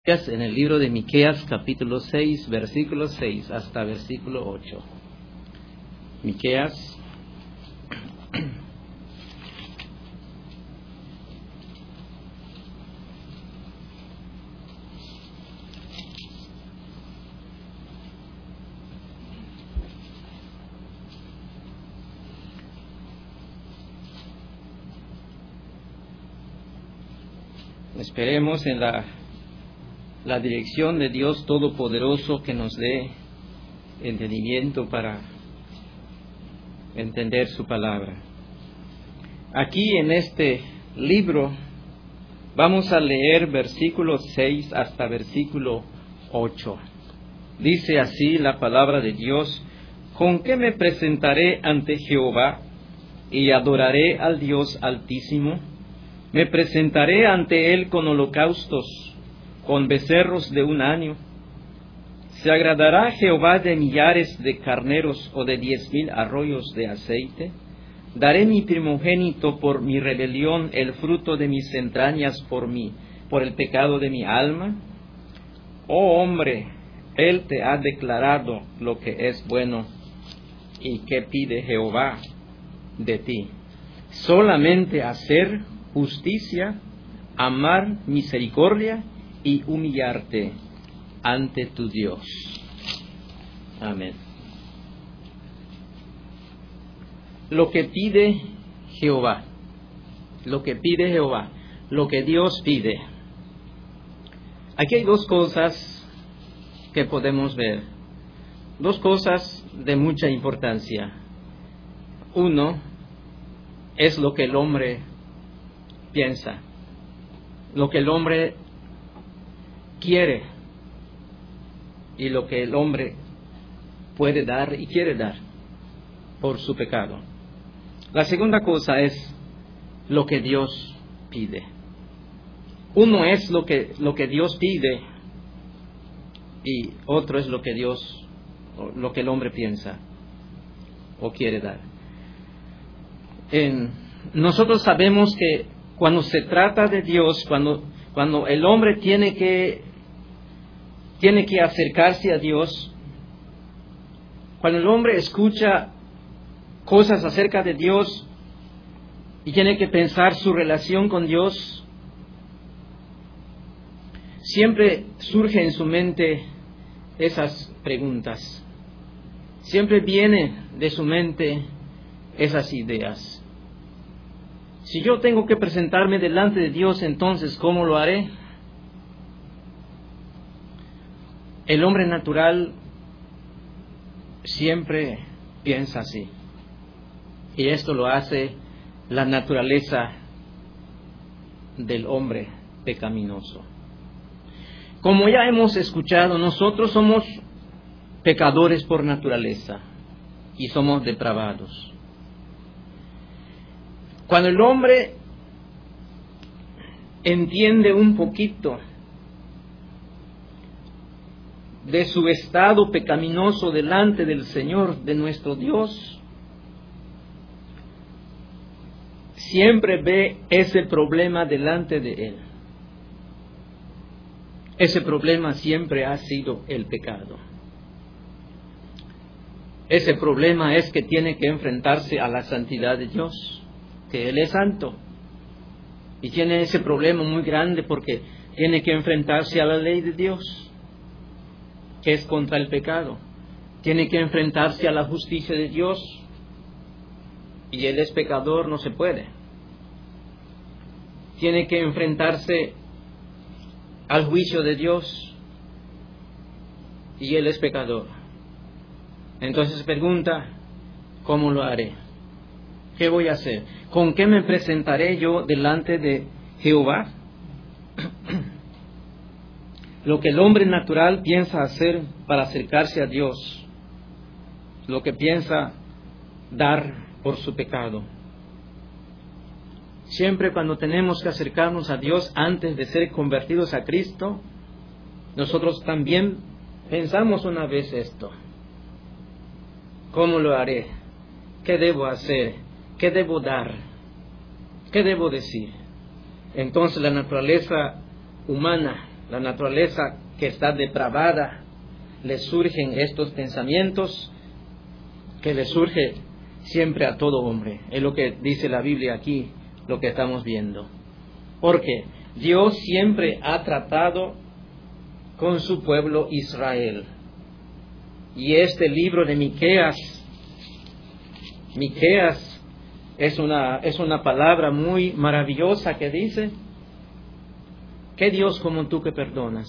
En el libro de Miqueas, capítulo 6, versículo 6 hasta versículo 8. Miqueas, esperemos en la dirección de Dios Todopoderoso que nos dé entendimiento para entender su palabra. Aquí en este libro vamos a leer versículo 6 hasta versículo 8. Dice así la palabra de Dios: ¿Con qué me presentaré ante Jehová y adoraré al Dios Altísimo? Me presentaré ante Él con holocaustos, con becerros de un año. ¿Se agradará Jehová de millares de carneros o de 10,000 arroyos de aceite? ¿Daré mi primogénito por mi rebelión, el fruto de mis entrañas por el pecado de mi alma? Oh hombre, Él te ha declarado lo que es bueno. ¿Y qué pide Jehová de ti? Solamente hacer justicia, amar misericordia y humillarte ante tu Dios. Amén. Lo que pide Jehová, lo que Dios pide. Aquí hay dos cosas que podemos ver, dos cosas de mucha importancia. Uno es lo que el hombre piensa, lo que el hombre quiere y lo que el hombre puede dar y quiere dar por su pecado. La segunda cosa es lo que Dios pide. Uno es lo que Dios pide y otro es lo que el hombre piensa o quiere dar. Nosotros sabemos que cuando se trata de Dios, cuando el hombre tiene que acercarse a Dios, cuando el hombre escucha cosas acerca de Dios y tiene que pensar su relación con Dios, siempre surge en su mente esas preguntas. Siempre viene de su mente esas ideas. Si yo tengo que presentarme delante de Dios, entonces, ¿cómo lo haré? El hombre natural siempre piensa así. Y esto lo hace la naturaleza del hombre pecaminoso. Como ya hemos escuchado, nosotros somos pecadores por naturaleza y somos depravados. Cuando el hombre entiende un poquito de su estado pecaminoso delante del Señor, de nuestro Dios, siempre ve ese problema delante de Él. Ese problema siempre ha sido el pecado. Ese problema es que tiene que enfrentarse a la santidad de Dios, que Él es santo. Y tiene ese problema muy grande porque tiene que enfrentarse a la ley de Dios, que es contra el pecado. Tiene que enfrentarse a la justicia de Dios. Y Él es pecador, no se puede. Tiene que enfrentarse al juicio de Dios. Y Él es pecador. Entonces pregunta, ¿cómo lo haré? ¿Qué voy a hacer? ¿Con qué me presentaré yo delante de Jehová? Lo que el hombre natural piensa hacer para acercarse a Dios, lo que piensa dar por su pecado. Siempre cuando tenemos que acercarnos a Dios antes de ser convertidos a Cristo, nosotros también pensamos una vez esto. ¿Cómo lo haré? ¿Qué debo hacer? ¿Qué debo dar? ¿Qué debo decir? Entonces la naturaleza humana la naturaleza que está depravada, le surgen estos pensamientos que le surge siempre a todo hombre. Es lo que dice la Biblia aquí, lo que estamos viendo. Porque Dios siempre ha tratado con su pueblo Israel. Y este libro de Miqueas es una palabra muy maravillosa que dice: ¿qué Dios como tú que perdonas?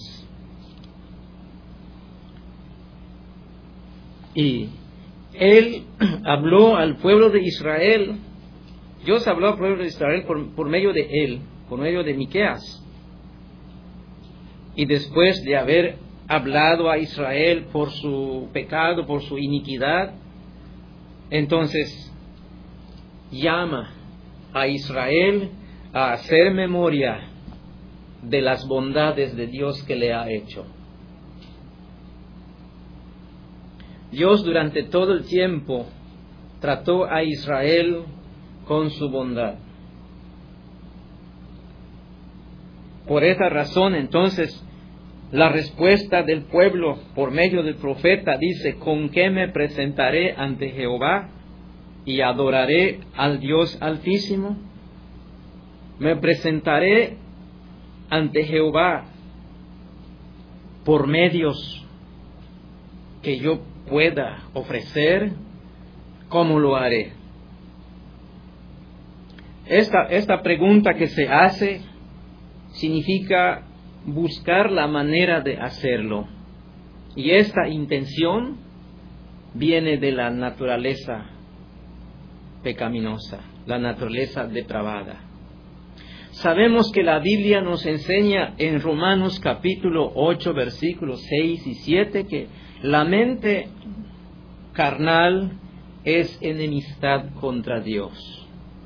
Y Él habló al pueblo de Israel. Dios habló al pueblo de Israel por medio de Él, por medio de Miqueas. Y después de haber hablado a Israel por su pecado, por su iniquidad, entonces llama a Israel a hacer memoria de las bondades de Dios que le ha hecho. Dios durante todo el tiempo trató a Israel con su bondad. Por esa razón, entonces, la respuesta del pueblo por medio del profeta dice: ¿con qué me presentaré ante Jehová y adoraré al Dios Altísimo? Me presentaré ante Jehová por medios que yo pueda ofrecer. ¿Cómo lo haré? Esta pregunta que se hace significa buscar la manera de hacerlo. Y esta intención viene de la naturaleza pecaminosa, la naturaleza depravada. Sabemos que la Biblia nos enseña en Romanos capítulo 8, versículos 6 y 7, que la mente carnal es enemistad contra Dios.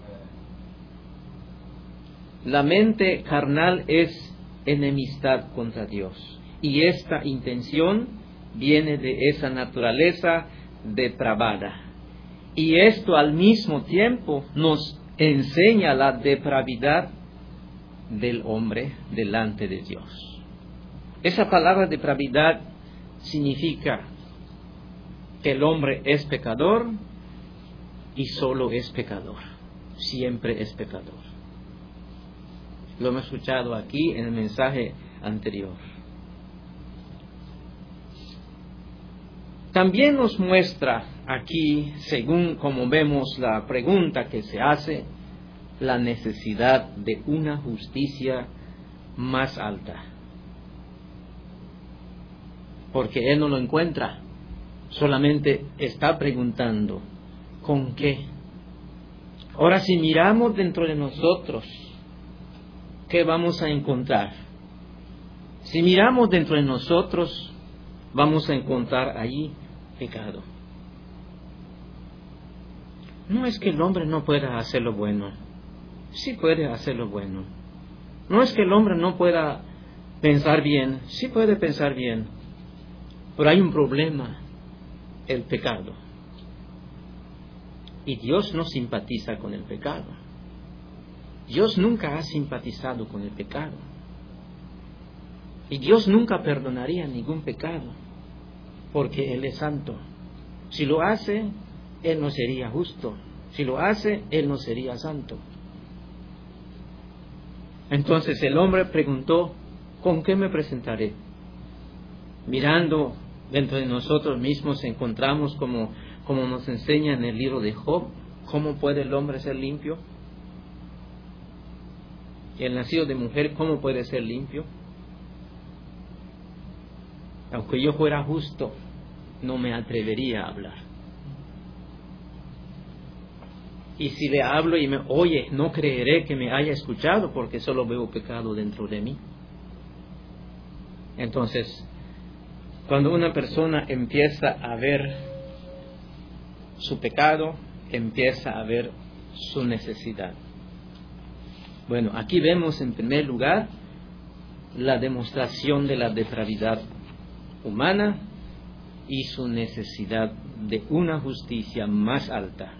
La mente carnal es enemistad contra Dios. Y esta intención viene de esa naturaleza depravada. Y esto al mismo tiempo nos enseña la depravidad del hombre delante de Dios. Esa palabra depravidad significa que el hombre es pecador y solo es pecador. Siempre es pecador. Lo hemos escuchado aquí en el mensaje anterior. También nos muestra aquí, según como vemos la pregunta que se hace, la necesidad de una justicia más alta. Porque él no lo encuentra, solamente está preguntando, ¿con qué? Ahora, si miramos dentro de nosotros, ¿qué vamos a encontrar? Si miramos dentro de nosotros, vamos a encontrar allí pecado. No es que el hombre no pueda hacer lo bueno. Sí puede hacer lo bueno. No es que el hombre no pueda pensar bien. Sí puede pensar bien. Pero hay un problema: el pecado. Y Dios no simpatiza con el pecado. Dios nunca ha simpatizado con el pecado. Y Dios nunca perdonaría ningún pecado, porque Él es santo. Si lo hace, Él no sería justo. Si lo hace, Él no sería santo. Entonces el hombre preguntó, ¿con qué me presentaré? Mirando dentro de nosotros mismos encontramos como nos enseña en el libro de Job, ¿cómo puede el hombre ser limpio? Y el nacido de mujer, ¿cómo puede ser limpio? Aunque yo fuera justo, no me atrevería a hablar. Y si le hablo y me oye, no creeré que me haya escuchado, porque solo veo pecado dentro de mí. Entonces, cuando una persona empieza a ver su pecado, empieza a ver su necesidad. Bueno, aquí vemos en primer lugar la demostración de la depravidad humana y su necesidad de una justicia más alta.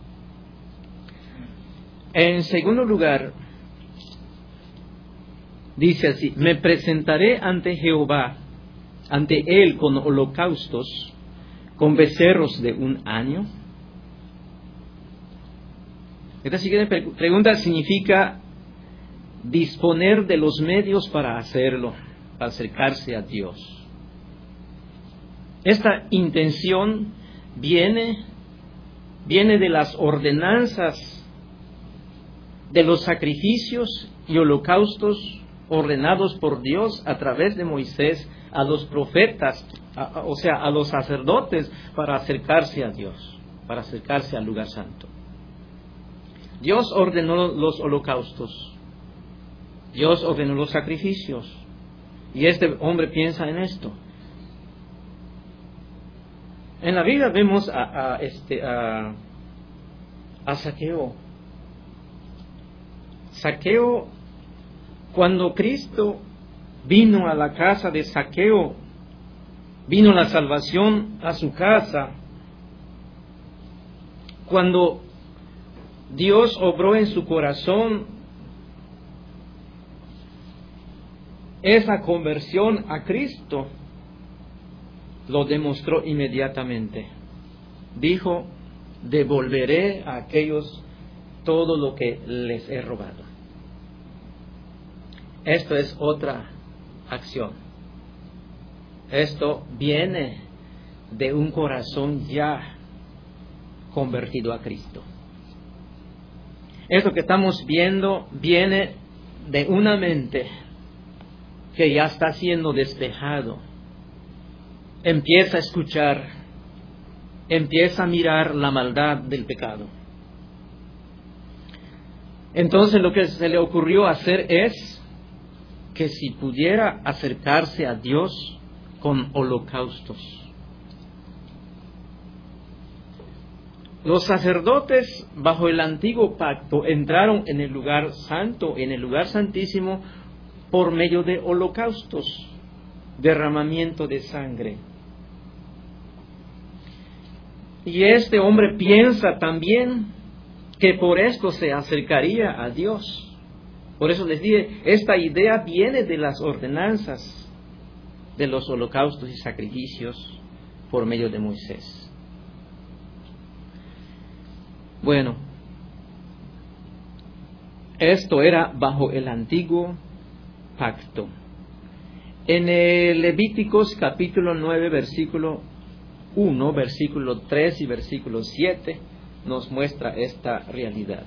En segundo lugar, Dice así: me presentaré ante Jehová, ante él con holocaustos, con becerros de 1 año. Esta siguiente pregunta significa disponer de los medios para hacerlo, para acercarse a Dios. Esta intención viene de las ordenanzas, de los sacrificios y holocaustos ordenados por Dios a través de Moisés a los profetas, o sea, a los sacerdotes, para acercarse a Dios, para acercarse al lugar santo. Dios ordenó los holocaustos, Dios ordenó los sacrificios, y este hombre piensa en esto. En la Biblia vemos a Zaqueo. Zaqueo, cuando Cristo vino a la casa de Zaqueo, vino la salvación a su casa. Cuando Dios obró en su corazón esa conversión a Cristo, lo demostró inmediatamente. Dijo: devolveré a aquellos todo lo que les he robado. Esto es otra acción. Esto viene de un corazón ya convertido a Cristo. Esto que estamos viendo viene de una mente que ya está siendo despejado. Empieza a escuchar, empieza a mirar la maldad del pecado. Entonces lo que se le ocurrió hacer es que si pudiera acercarse a Dios con holocaustos. Los sacerdotes bajo el antiguo pacto entraron en el lugar santo, en el lugar santísimo, por medio de holocaustos, derramamiento de sangre. Y este hombre piensa también que por esto se acercaría a Dios. Por eso les dije, esta idea viene de las ordenanzas de los holocaustos y sacrificios por medio de Moisés. Bueno, esto era bajo el antiguo pacto. En el Levíticos capítulo 9, versículo 1, versículo 3 y versículo 7 nos muestra esta realidad.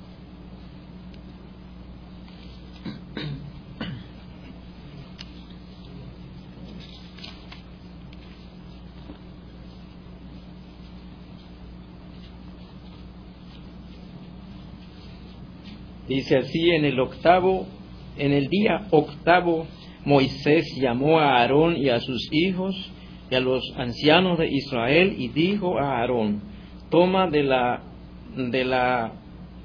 Dice así: en el día octavo, Moisés llamó a Aarón y a sus hijos y a los ancianos de Israel y dijo a Aarón: toma de la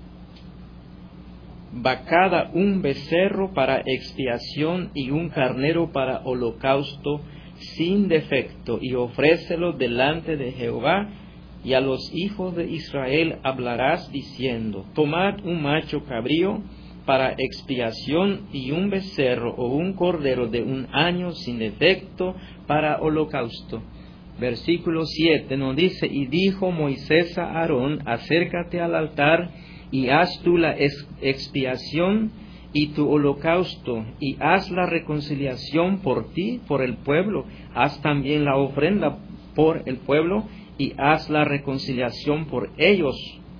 vacada un becerro para expiación y un carnero para holocausto sin defecto, y ofrécelo delante de Jehová. Y a los hijos de Israel hablarás diciendo: tomad un macho cabrío para expiación y un becerro o un cordero de 1 año sin defecto para holocausto. Versículo 7 nos dice: y dijo Moisés a Aarón: acércate al altar y haz tú la expiación y tu holocausto, y haz la reconciliación por ti, por el pueblo. Haz también la ofrenda por el pueblo, y haz la reconciliación por ellos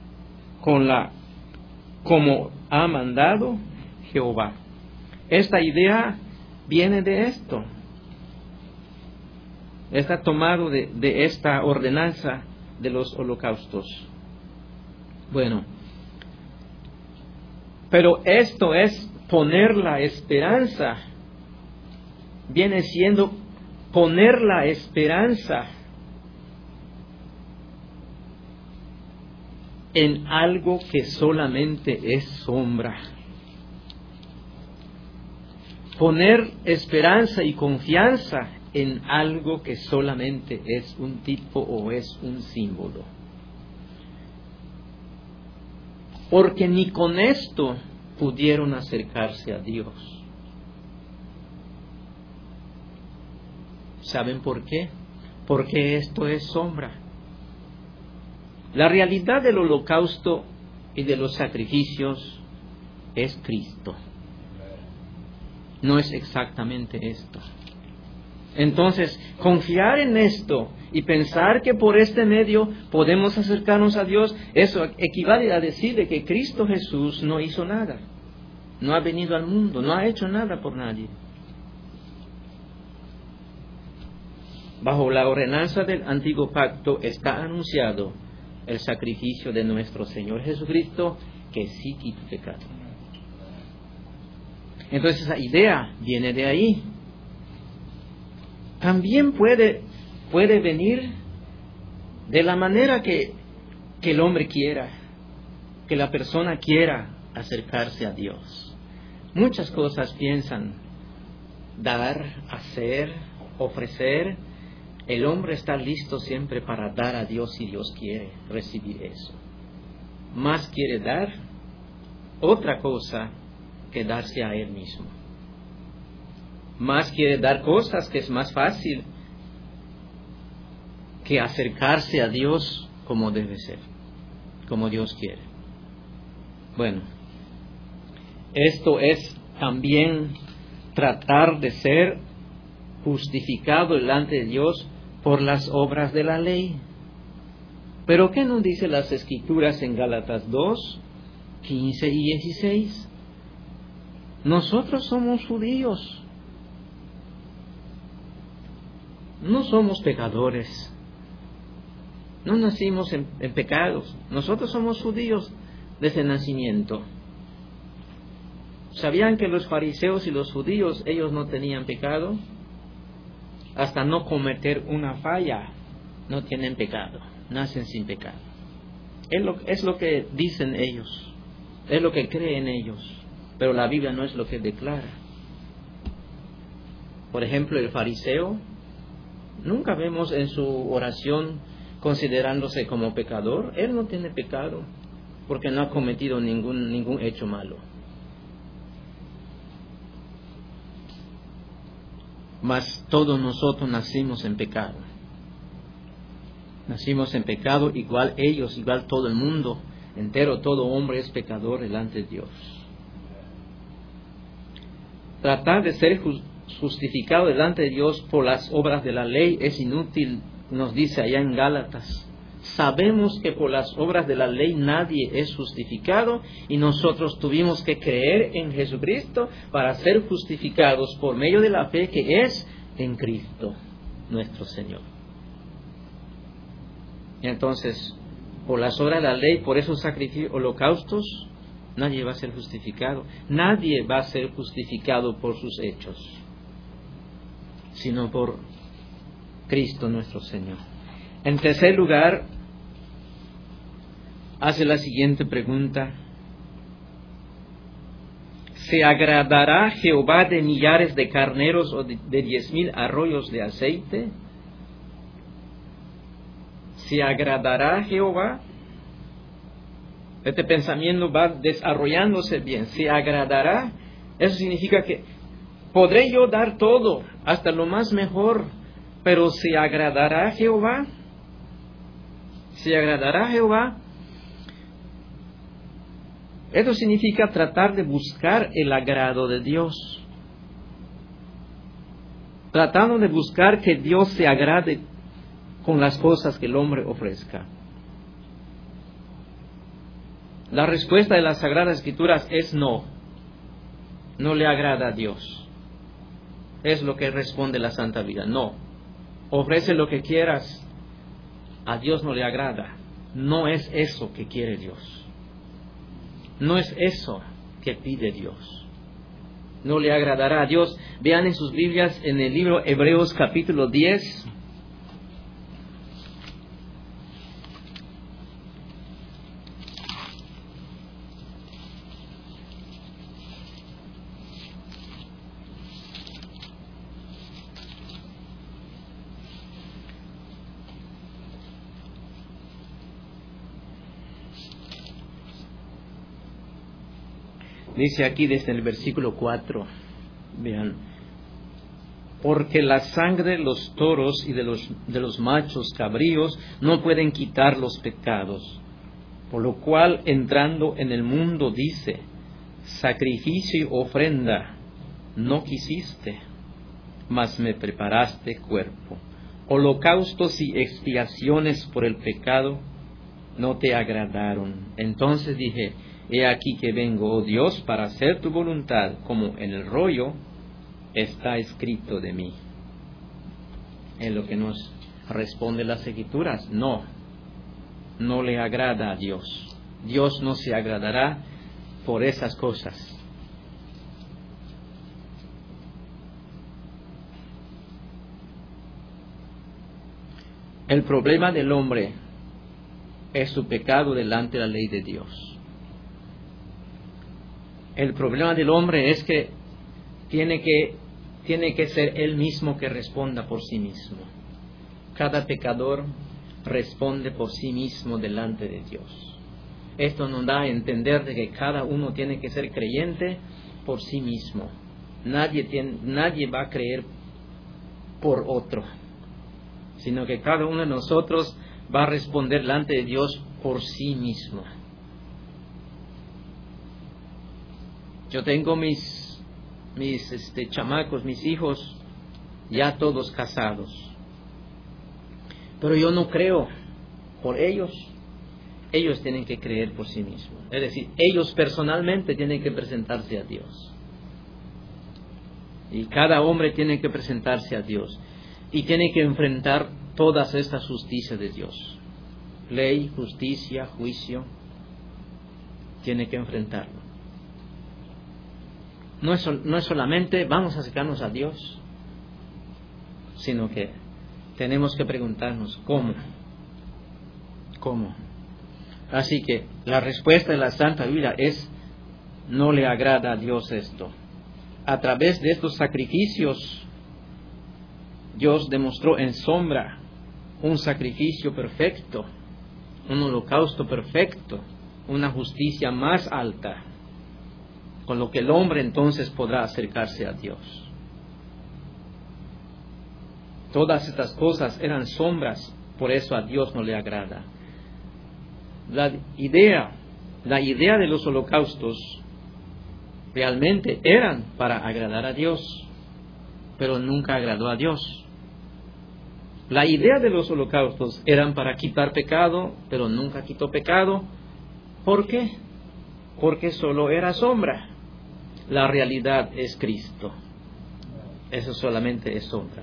como ha mandado Jehová. Esta idea viene de esto. Está tomado de esta ordenanza de los holocaustos. Bueno, pero esto es poner la esperanza. Viene siendo poner la esperanza en algo que solamente es sombra. Poner esperanza y confianza en algo que solamente es un tipo o es un símbolo. Porque ni con esto pudieron acercarse a Dios. ¿Saben por qué? Porque esto es sombra. La realidad del holocausto y de los sacrificios es Cristo. No es exactamente esto. Entonces, confiar en esto y pensar que por este medio podemos acercarnos a Dios, eso equivale a decirle que Cristo Jesús no hizo nada. No ha venido al mundo, no ha hecho nada por nadie. Bajo la ordenanza del antiguo pacto está anunciado el sacrificio de nuestro Señor Jesucristo, que sí quita pecado. Entonces esa idea viene de ahí. También puede venir de la manera que el hombre quiera, que la persona quiera acercarse a Dios. Muchas cosas piensan dar, hacer, ofrecer. El hombre está listo siempre para dar a Dios si Dios quiere recibir eso. Más quiere dar otra cosa que darse a Él mismo. Más quiere dar cosas que es más fácil que acercarse a Dios como debe ser, como Dios quiere. Bueno, esto es también tratar de ser justificado delante de Dios por las obras de la ley. Pero ¿qué nos dice las Escrituras en Gálatas 2, 15 y 16? Nosotros somos judíos. No somos pecadores. No nacimos en pecados. Nosotros somos judíos desde el nacimiento. ¿Sabían que los fariseos y los judíos, ellos no tenían pecado? Hasta no cometer una falla, no tienen pecado. Nacen sin pecado. Es lo que dicen ellos. Es lo que creen ellos. Pero la Biblia no es lo que declara. Por ejemplo, el fariseo, nunca vemos en su oración considerándose como pecador. Él no tiene pecado porque no ha cometido ningún hecho malo. Mas todos nosotros nacimos en pecado. Nacimos en pecado, igual ellos, igual todo el mundo entero, todo hombre es pecador delante de Dios. Tratar de ser justificado delante de Dios por las obras de la ley es inútil, nos dice allá en Gálatas. Sabemos que por las obras de la ley nadie es justificado y nosotros tuvimos que creer en Jesucristo para ser justificados por medio de la fe que es en Cristo, nuestro Señor. Entonces, por las obras de la ley, por esos sacrificios, holocaustos, nadie va a ser justificado. Nadie va a ser justificado por sus hechos, sino por Cristo nuestro Señor. En tercer lugar, hace la siguiente pregunta: ¿se agradará Jehová de millares de carneros o de 10,000 arroyos de aceite? ¿Se agradará Jehová? Este pensamiento va desarrollándose bien. ¿Se agradará? Eso significa que podré yo dar todo, hasta lo más mejor, pero ¿se agradará Jehová? ¿Se agradará Jehová? Esto significa tratar de buscar el agrado de Dios. Tratando de buscar que Dios se agrade con las cosas que el hombre ofrezca. La respuesta de las Sagradas Escrituras es no. No le agrada a Dios. Es lo que responde la Santa Vida. No. Ofrece lo que quieras. A Dios no le agrada. No es eso que quiere Dios. No es eso que pide Dios. No le agradará a Dios. Vean en sus Biblias en el libro Hebreos capítulo 10. Dice aquí desde el versículo 4, vean: porque la sangre de los toros y de los machos cabríos no pueden quitar los pecados. Por lo cual, entrando en el mundo, dice, sacrificio y ofrenda no quisiste, mas me preparaste cuerpo. Holocaustos y expiaciones por el pecado no te agradaron. Entonces dije, he aquí que vengo, oh Dios, para hacer tu voluntad, como en el rollo está escrito de mí. Es lo que nos responde las Escrituras. No le agrada a Dios. Dios no se agradará por esas cosas. El problema del hombre es su pecado delante de la ley de Dios. El problema del hombre es que tiene que ser él mismo que responda por sí mismo. Cada pecador responde por sí mismo delante de Dios. Esto nos da a entender de que cada uno tiene que ser creyente por sí mismo. Nadie va a creer por otro, sino que cada uno de nosotros va a responder delante de Dios por sí mismo. Yo tengo mis chamacos, mis hijos, ya todos casados. Pero yo no creo por ellos. Ellos tienen que creer por sí mismos. Es decir, ellos personalmente tienen que presentarse a Dios. Y cada hombre tiene que presentarse a Dios. Y tiene que enfrentar todas estas justicias de Dios. Ley, justicia, juicio. Tiene que enfrentarlo. No es solamente vamos a acercarnos a Dios, sino que tenemos que preguntarnos ¿cómo? Así que la respuesta de la Santa Biblia es: no le agrada a Dios esto. A través de estos sacrificios, Dios demostró en sombra un sacrificio perfecto, un holocausto perfecto, una justicia más alta, con lo que el hombre entonces podrá acercarse a Dios. Todas estas cosas eran sombras, por eso a Dios no le agrada. La idea de los holocaustos realmente eran para agradar a Dios, pero nunca agradó a Dios. La idea de los holocaustos eran para quitar pecado, pero nunca quitó pecado. ¿Por qué? Porque solo era sombra. La realidad es Cristo. Eso solamente es sombra.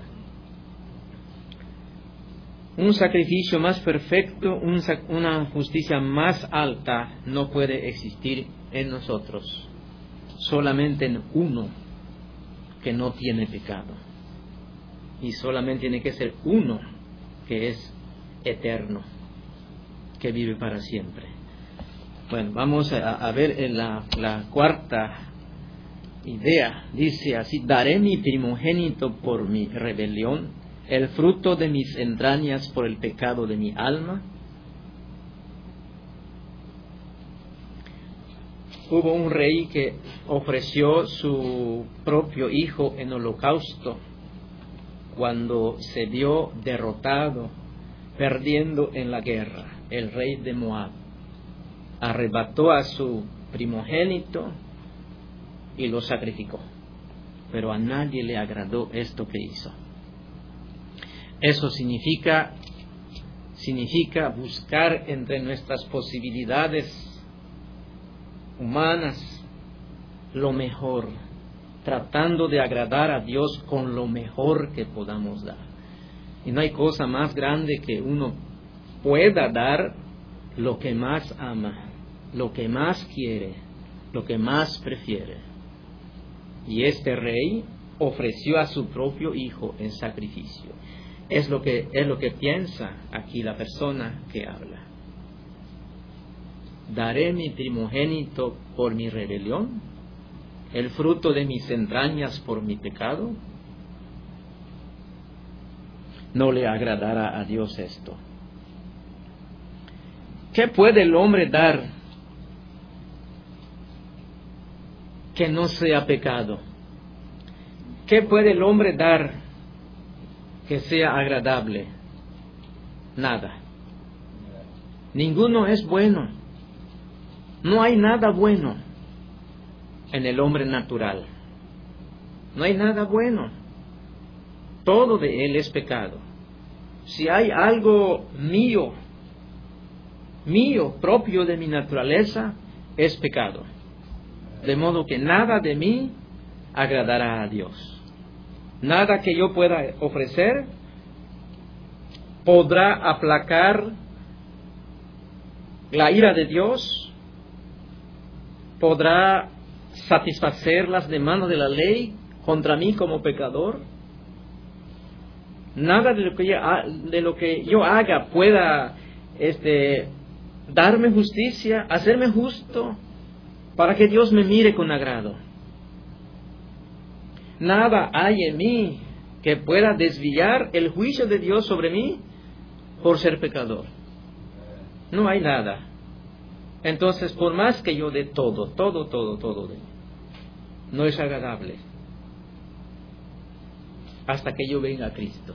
Un sacrificio más perfecto, una justicia más alta no puede existir en nosotros. Solamente en uno que no tiene pecado. Y solamente tiene que ser uno que es eterno, que vive para siempre. Bueno, vamos a ver en la cuarta idea. Dice así: daré mi primogénito por mi rebelión, el fruto de mis entrañas por el pecado de mi alma. Hubo un rey que ofreció su propio hijo en holocausto cuando se vio derrotado, perdiendo en la guerra. El rey de Moab arrebató a su primogénito y lo sacrificó, pero a nadie le agradó esto que hizo. Eso significa buscar entre nuestras posibilidades humanas lo mejor, tratando de agradar a Dios con lo mejor que podamos dar. Y no hay cosa más grande que uno pueda dar lo que más ama, lo que más quiere, lo que más prefiere. Y este rey ofreció a su propio hijo en sacrificio. Es lo que piensa aquí la persona que habla. Daré mi primogénito por mi rebelión, el fruto de mis entrañas por mi pecado. No le agradará a Dios esto. ¿Qué puede el hombre dar que no sea pecado? ¿Qué puede el hombre dar que sea agradable. Nada. Ninguno es bueno. No hay nada bueno en el hombre natural. No hay nada bueno. Todo de él es pecado. Si hay algo mío, propio de mi naturaleza, es pecado. De modo que nada de mí agradará a Dios. Nada que yo pueda ofrecer podrá aplacar la ira de Dios, podrá satisfacer las demandas de la ley contra mí como pecador. Nada de lo que yo haga pueda darme justicia, hacerme justo, para que Dios me mire con agrado. Nada hay en mí que pueda desviar el juicio de Dios sobre mí por ser pecador. No hay nada. Entonces, por más que yo dé todo de mí, no es agradable hasta que yo venga a Cristo.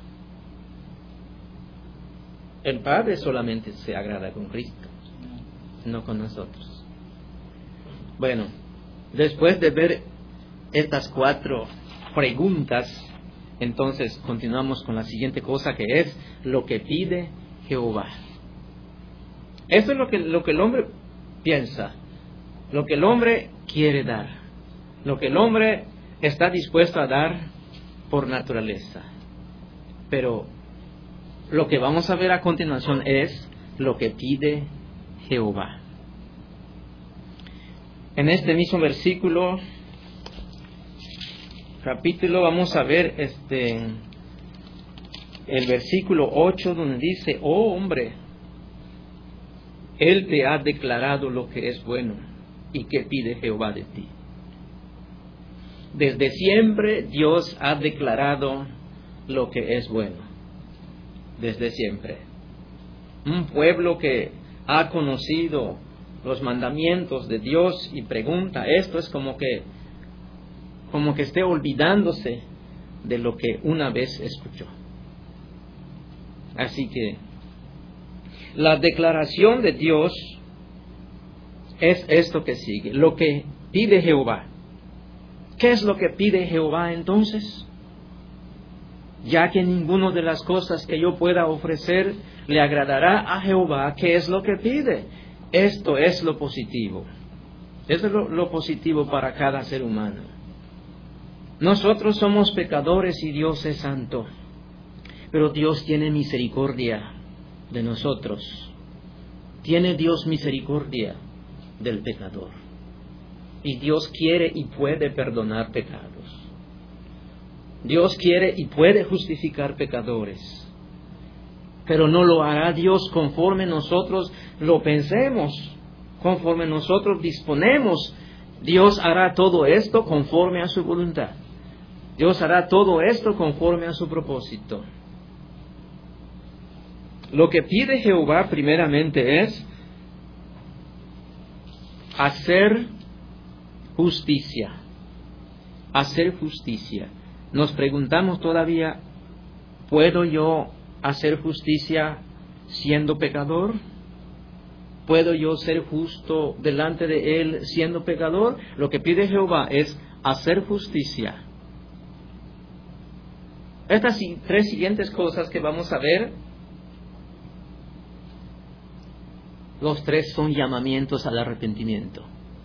El Padre solamente se agrada con Cristo, no con nosotros. Bueno, después de ver estas 4 preguntas, entonces continuamos con la siguiente cosa, que es lo que pide Jehová. Eso es lo que el hombre piensa, lo que el hombre quiere dar, lo que el hombre está dispuesto a dar por naturaleza. Pero lo que vamos a ver a continuación es lo que pide Jehová. En este mismo versículo, capítulo, vamos a ver el versículo 8, donde dice: oh hombre, Él te ha declarado lo que es bueno y que pide Jehová de ti. Desde siempre Dios ha declarado lo que es bueno. Desde siempre. Un pueblo que ha conocido los mandamientos de Dios y pregunta esto, es como que esté olvidándose de lo que una vez escuchó. Así que la declaración de Dios es esto que sigue, lo que pide Jehová. ¿Qué es lo que pide Jehová entonces? Ya que ninguna de las cosas que yo pueda ofrecer le agradará a Jehová, ¿qué es lo que pide? Esto es lo positivo. Esto es lo positivo para cada ser humano. Nosotros somos pecadores y Dios es santo, pero Dios tiene misericordia de nosotros. Tiene Dios misericordia del pecador. Y Dios quiere y puede perdonar pecados. Dios quiere y puede justificar pecadores. Pero no lo hará Dios conforme nosotros lo pensemos, conforme nosotros disponemos. Dios hará todo esto conforme a su voluntad. Dios hará todo esto conforme a su propósito. Lo que pide Jehová primeramente es hacer justicia. Hacer justicia. Nos preguntamos todavía, ¿puedo yo hacer justicia siendo pecador? ¿Puedo yo ser justo delante de Él siendo pecador? Lo que pide Jehová es hacer justicia. Estas 3 siguientes cosas que vamos a ver, los 3 son llamamientos al arrepentimiento.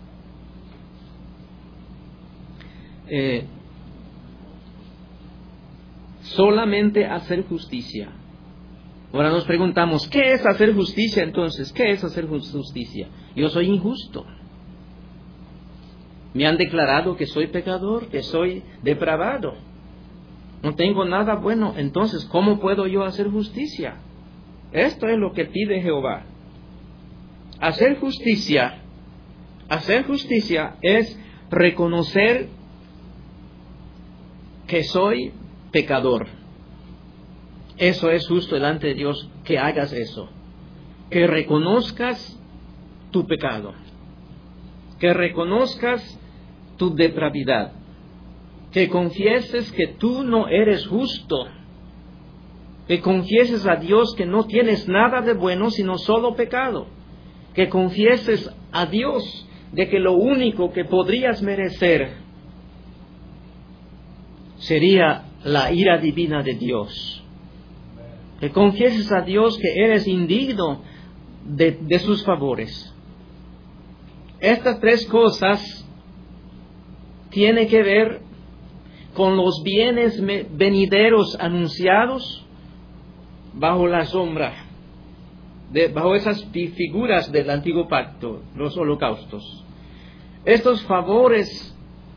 Solamente hacer justicia. Ahora nos preguntamos, ¿qué es hacer justicia entonces? ¿Qué es hacer justicia? Yo soy injusto. Me han declarado que soy pecador, que soy depravado. No tengo nada bueno. Entonces, ¿cómo puedo yo hacer justicia? Esto es lo que pide Jehová. Hacer justicia es reconocer que soy pecador. Eso es justo delante de Dios, que hagas eso. Que reconozcas tu pecado. Que reconozcas tu depravidad. Que confieses que tú no eres justo. Que confieses a Dios que no tienes nada de bueno, sino solo pecado. Que confieses a Dios de que lo único que podrías merecer sería la ira divina de Dios. Que confieses a Dios que eres indigno de sus favores. Estas tres cosas tienen que ver con los bienes venideros anunciados bajo la sombra, bajo esas figuras del antiguo pacto, los holocaustos. Estos favores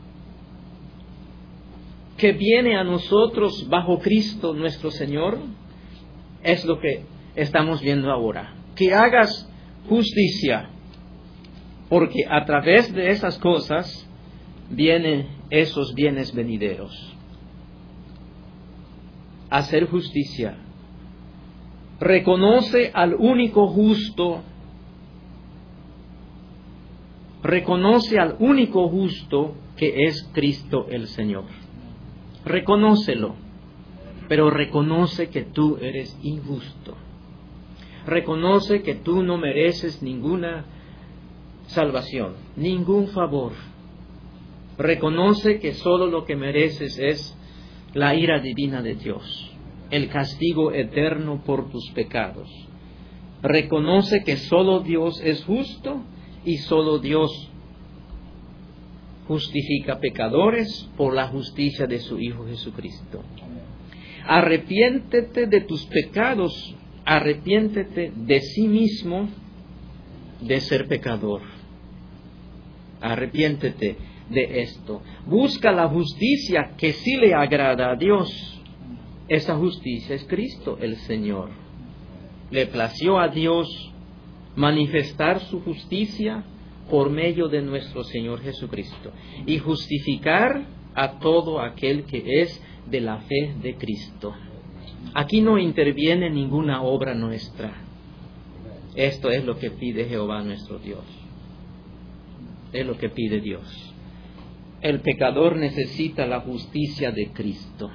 que vienen a nosotros bajo Cristo nuestro Señor es lo que estamos viendo ahora. Que hagas justicia, porque a través de esas cosas vienen esos bienes venideros. Hacer justicia. Reconoce al único justo. Reconoce al único justo que es Cristo el Señor. Reconócelo, pero reconoce que tú eres injusto. Reconoce que tú no mereces ninguna salvación, ningún favor. Reconoce que solo lo que mereces es la ira divina de Dios, el castigo eterno por tus pecados. Reconoce que solo Dios es justo y solo Dios justifica pecadores por la justicia de su Hijo Jesucristo. Arrepiéntete de tus pecados, arrepiéntete de sí mismo de ser pecador. Arrepiéntete de esto. Busca la justicia que sí le agrada a Dios. Esa justicia es Cristo el Señor. Le plació a Dios manifestar su justicia por medio de nuestro Señor Jesucristo y justificar a todo aquel que es de la fe de Cristo. Aquí no interviene ninguna obra nuestra. Esto es lo que pide Jehová nuestro Dios. Es lo que pide Dios. El pecador necesita la justicia de Cristo.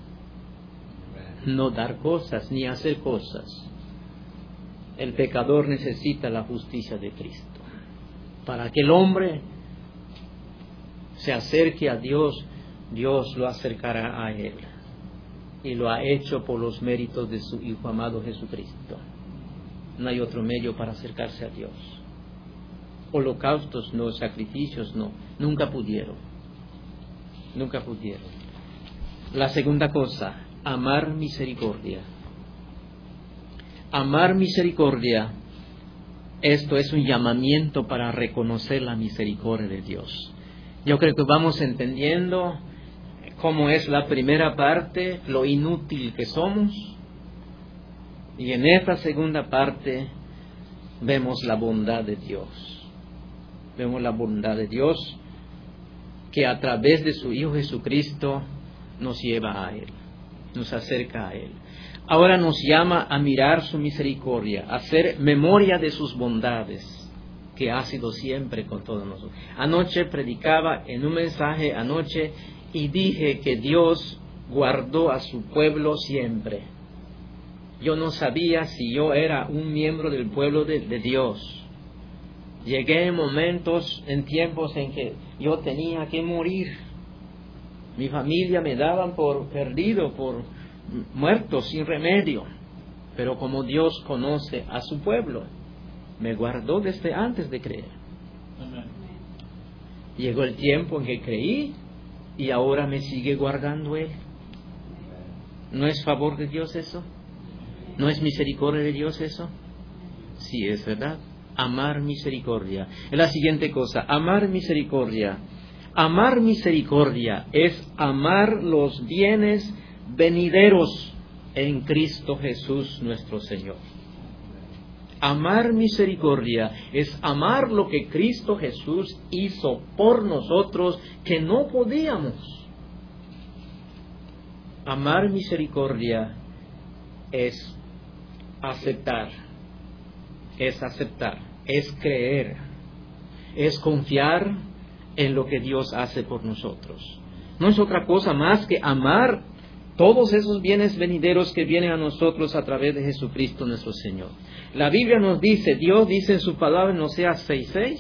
No dar cosas ni hacer cosas. El pecador necesita la justicia de Cristo. Para que el hombre se acerque a Dios, Dios lo acercará a Él. Y lo ha hecho por los méritos de su Hijo amado Jesucristo. No hay otro medio para acercarse a Dios. Holocaustos no, sacrificios no, nunca pudieron. Nunca pudieron. La segunda cosa, amar misericordia. Amar misericordia. Esto es un llamamiento para reconocer la misericordia de Dios. Yo creo que vamos entendiendo cómo es la primera parte, lo inútil que somos. Y en esta segunda parte vemos la bondad de Dios. Vemos la bondad de Dios que a través de su Hijo Jesucristo nos lleva a Él, nos acerca a Él. Ahora nos llama a mirar su misericordia, a hacer memoria de sus bondades, que ha sido siempre con todos nosotros. Anoche predicaba en un mensaje y dije que Dios guardó a su pueblo siempre. Yo no sabía si yo era un miembro del pueblo de Dios. Llegué en tiempos en que yo tenía que morir. Mi familia me daban por perdido, por muerto, sin remedio. Pero como Dios conoce a su pueblo, me guardó desde antes de creer. Amén. Llegó el tiempo en que creí y ahora me sigue guardando Él. ¿No es favor de Dios eso? ¿No es misericordia de Dios eso? Sí, es verdad. Amar misericordia. Es la siguiente cosa, amar misericordia. Amar misericordia es amar los bienes venideros en Cristo Jesús nuestro Señor. Amar misericordia es amar lo que Cristo Jesús hizo por nosotros que no podíamos. Amar misericordia es aceptar, es creer, es confiar en lo que Dios hace por nosotros. No es otra cosa más que amar todos esos bienes venideros que vienen a nosotros a través de Jesucristo nuestro Señor. La Biblia nos dice, Dios dice en su palabra en Oseas 6:6,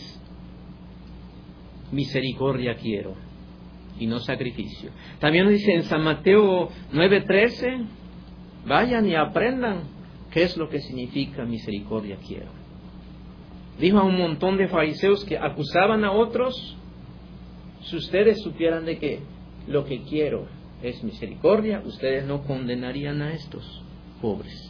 misericordia quiero y no sacrificio. También nos dice en San Mateo 9:13, vayan y aprendan qué es lo que significa misericordia quiero. Dijo a un montón de fariseos que acusaban a otros, si ustedes supieran de que lo que quiero es misericordia, ustedes no condenarían a estos pobres.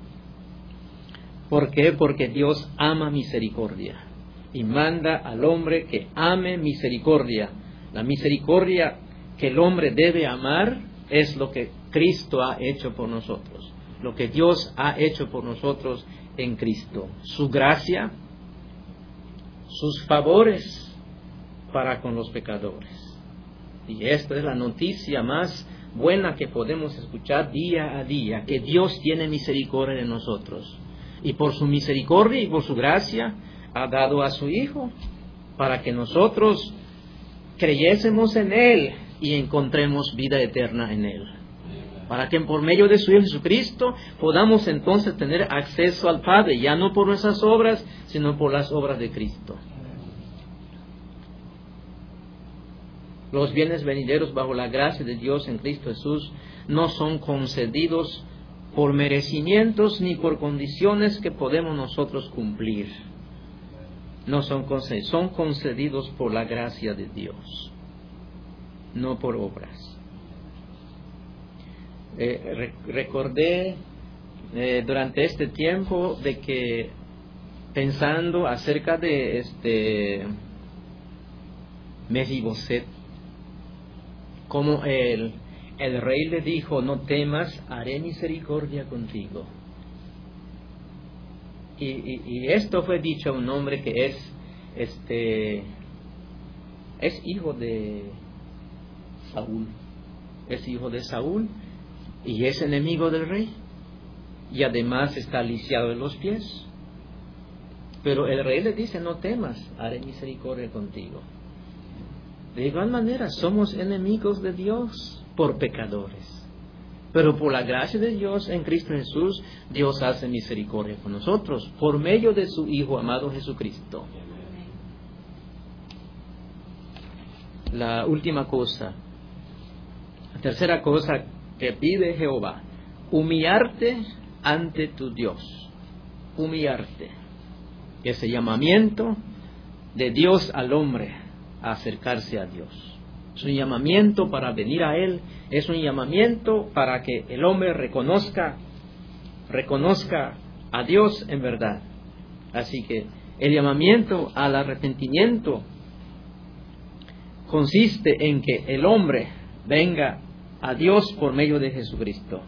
¿Por qué? Porque Dios ama misericordia y manda al hombre que ame misericordia. La misericordia que el hombre debe amar es lo que Cristo ha hecho por nosotros, lo que Dios ha hecho por nosotros en Cristo. Su gracia, sus favores para con los pecadores. Y esta es la noticia más buena que podemos escuchar día a día, que Dios tiene misericordia de nosotros. Y por su misericordia y por su gracia ha dado a su Hijo para que nosotros creyésemos en Él y encontremos vida eterna en Él. Para que por medio de su Hijo Jesucristo podamos entonces tener acceso al Padre, ya no por nuestras obras, sino por las obras de Cristo. Los bienes venideros bajo la gracia de Dios en Cristo Jesús no son concedidos por merecimientos ni por condiciones que podemos nosotros cumplir. No son concedidos, son concedidos por la gracia de Dios, no por obras. Recordé durante este tiempo de que pensando acerca de Mefiboset, como el rey le dijo, no temas, haré misericordia contigo. Y esto fue dicho a un hombre que es hijo de Saúl. Es hijo de Saúl y es enemigo del rey. Y además está lisiado de los pies. Pero el rey le dice, no temas, haré misericordia contigo. De igual manera, somos enemigos de Dios por pecadores. Pero por la gracia de Dios en Cristo Jesús, Dios hace misericordia con nosotros por medio de su Hijo amado Jesucristo. La última cosa, la tercera cosa que pide Jehová, humillarte ante tu Dios. Humillarte. Ese llamamiento de Dios al hombre a acercarse a Dios. Es un llamamiento para venir a Él, es un llamamiento para que el hombre reconozca a Dios en verdad. Así que el llamamiento al arrepentimiento consiste en que el hombre venga a Dios por medio de Jesucristo.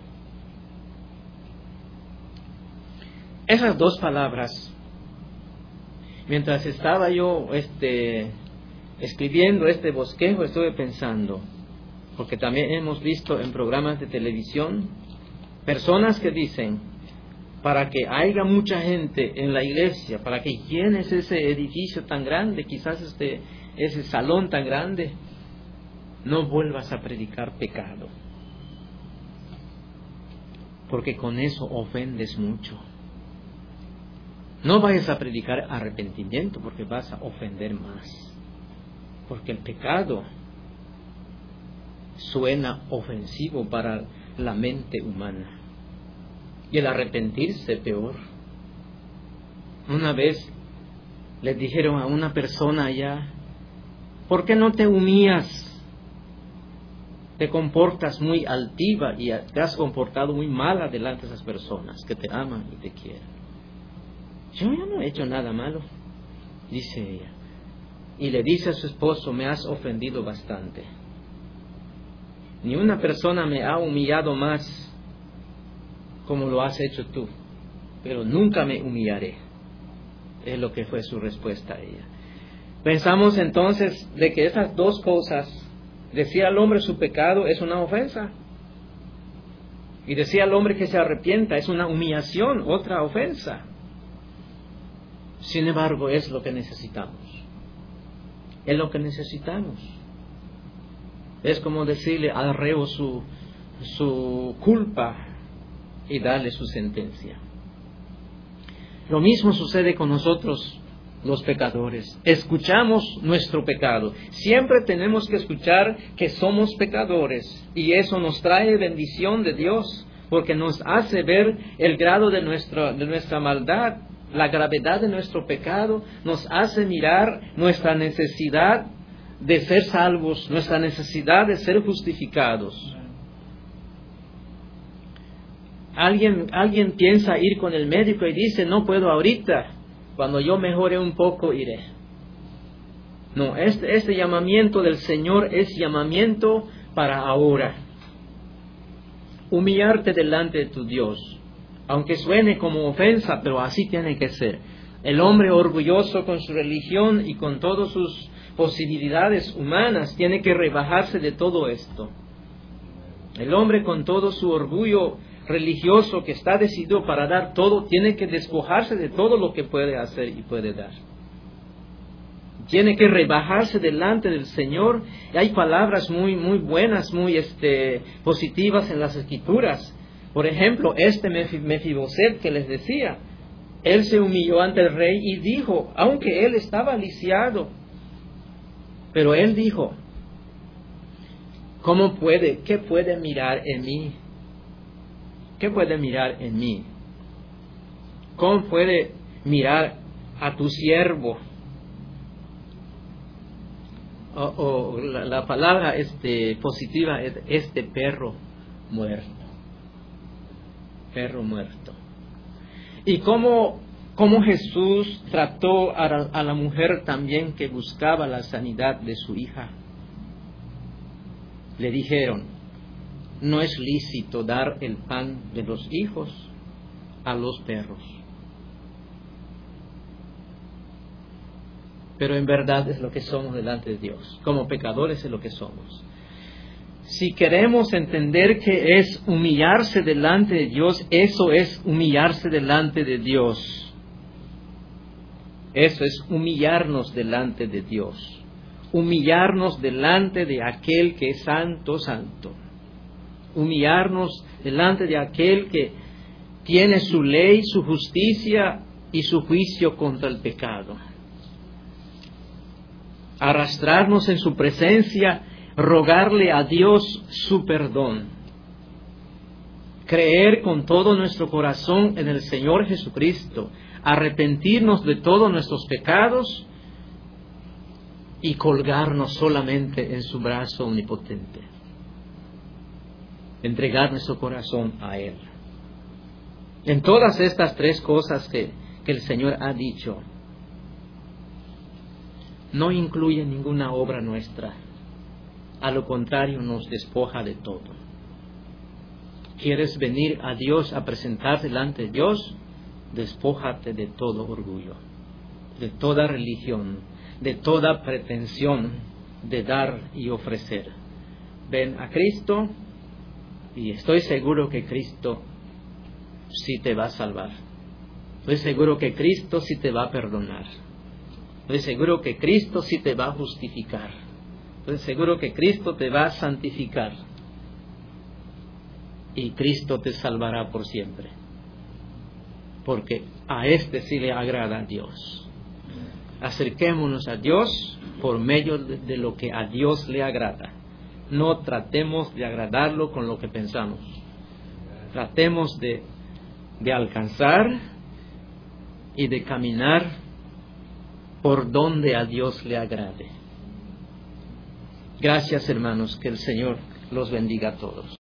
Esas dos palabras, mientras estaba yo escribiendo este bosquejo, estuve pensando, porque también hemos visto en programas de televisión personas que dicen, para que haya mucha gente en la iglesia, para que llenes ese edificio tan grande, quizás ese salón tan grande, no vuelvas a predicar pecado, porque con eso ofendes mucho. No vayas a predicar arrepentimiento, porque vas a ofender más. Porque el pecado suena ofensivo para la mente humana. Y el arrepentirse peor. Una vez le dijeron a una persona allá, ¿por qué no te humillas? Te comportas muy altiva y te has comportado muy mal delante de esas personas que te aman y te quieren. Yo no he hecho nada malo, dice ella. Y le dice a su esposo, me has ofendido bastante. Ni una persona me ha humillado más como lo has hecho tú, pero nunca me humillaré. Es lo que fue su respuesta a ella. Pensamos entonces de que esas dos cosas, decir al hombre su pecado es una ofensa, y decir al hombre que se arrepienta es una humillación, otra ofensa. Sin embargo, es lo que necesitamos. Es lo que necesitamos. Es como decirle al reo su culpa y darle su sentencia. Lo mismo sucede con nosotros, los pecadores. Escuchamos nuestro pecado. Siempre tenemos que escuchar que somos pecadores, y eso nos trae bendición de Dios, porque nos hace ver el grado de nuestra maldad, la gravedad de nuestro pecado, nos hace mirar nuestra necesidad de ser salvos, nuestra necesidad de ser justificados. Alguien piensa ir con el médico y dice, no puedo ahorita, cuando yo mejore un poco iré. No, este llamamiento del Señor es llamamiento para ahora. Humillarte delante de tu Dios, aunque suene como ofensa, pero así tiene que ser. El hombre orgulloso con su religión y con todas sus posibilidades humanas tiene que rebajarse de todo esto. El hombre con todo su orgullo religioso que está decidido para dar todo, tiene que despojarse de todo lo que puede hacer y puede dar. Tiene que rebajarse delante del Señor. Y hay palabras muy buenas, muy positivas en las Escrituras. Por ejemplo, Mefiboset que les decía, él se humilló ante el rey y dijo, aunque él estaba lisiado, pero él dijo, ¿qué puede mirar en mí? ¿Qué puede mirar en mí? ¿Cómo puede mirar a tu siervo? La palabra positiva es perro muerto. Perro muerto. Y cómo Jesús trató a la mujer también que buscaba la sanidad de su hija. Le dijeron, no es lícito dar el pan de los hijos a los perros. Pero en verdad es lo que somos delante de Dios. Como pecadores es lo que somos. Si queremos entender que es humillarse delante de Dios, eso es humillarse delante de Dios. Eso es humillarnos delante de Dios. Humillarnos delante de aquel que es santo, santo. Humillarnos delante de aquel que tiene su ley, su justicia y su juicio contra el pecado. Arrastrarnos en su presencia, rogarle a Dios su perdón. Creer con todo nuestro corazón en el Señor Jesucristo, arrepentirnos de todos nuestros pecados y colgarnos solamente en su brazo omnipotente. Entregar nuestro corazón a Él. En todas estas tres cosas que el Señor ha dicho, no incluye ninguna obra nuestra. A lo contrario, nos despoja de todo. ¿Quieres venir a Dios a presentarse delante de Dios? Despójate de todo orgullo, de toda religión, de toda pretensión de dar y ofrecer. Ven a Cristo y estoy seguro que Cristo sí te va a salvar. Estoy seguro que Cristo sí te va a perdonar. Estoy seguro que Cristo sí te va a justificar. Estoy seguro que Cristo te va a santificar. Y Cristo te salvará por siempre. Porque a sí le agrada a Dios. Acerquémonos a Dios por medio de lo que a Dios le agrada. No tratemos de agradarlo con lo que pensamos. Tratemos de alcanzar y de caminar por donde a Dios le agrade. Gracias, hermanos, que el Señor los bendiga a todos.